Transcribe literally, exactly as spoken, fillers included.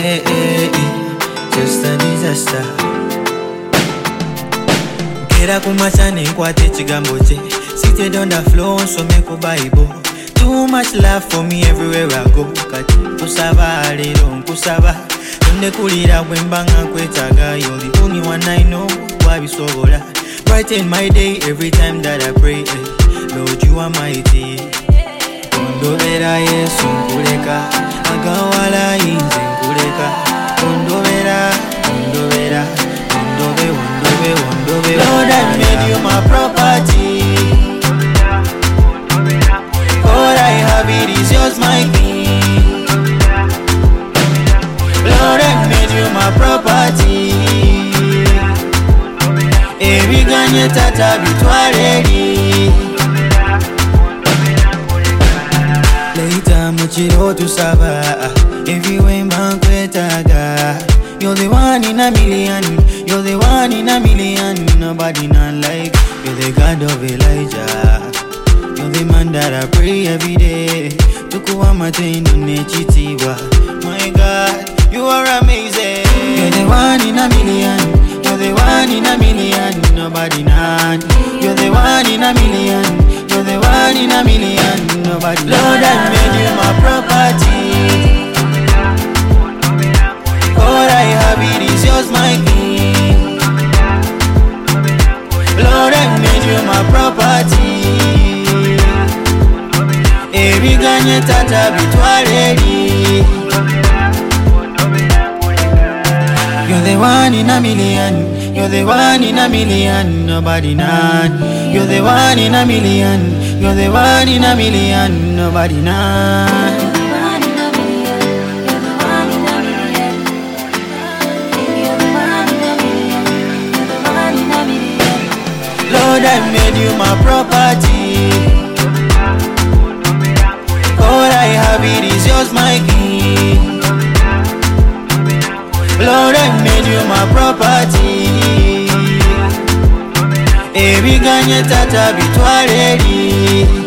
eh, eh, eh. Just a disaster. Kera kumachane nkwate chigambo che. Seated on the floor, so make a Bible. Too much love for me everywhere I go. Kati kusaba lero nkusaba. Tonde kulira bwembanga kwetaga. You're the only one I know. Wabisobola. Brighten my day every time that I pray. Eh. Lord, you are mighty. Kondobera Yesu nkuleka. Agawala inze nkuleka. Kondobera, kondobera. Kondobe, wondobe, wondobe. Lord, I made you my property. All I have it is yours, my king. Lord, I made you my property. Ebiganye tata bitwaleli. Later muchiro tusaba. Everywhere mbankwetaga. You're the one in a million. You're the one in a million. Nobody not like. You're the God of Elijah. You're the man that I pray every day. Tukuwa matendo nechitiwa. My God, you are amazing. You're the one in a million. You're the one in a million. Nobody not. You're the one in a million. You're the one in a million. Nobody. Lord, I made you my property. All I have it is yours, my king. Lord, I made you my property. Ebiganye tata bitwaleli. You're the one in a million. You're the one in a million. Nobody not. You're the one in a million. You're the one in a million. Nobody not. Lord, I made you my property. All I have it is yours, my king. Lord, I made you my property. Ebiganye tata bitwaleli.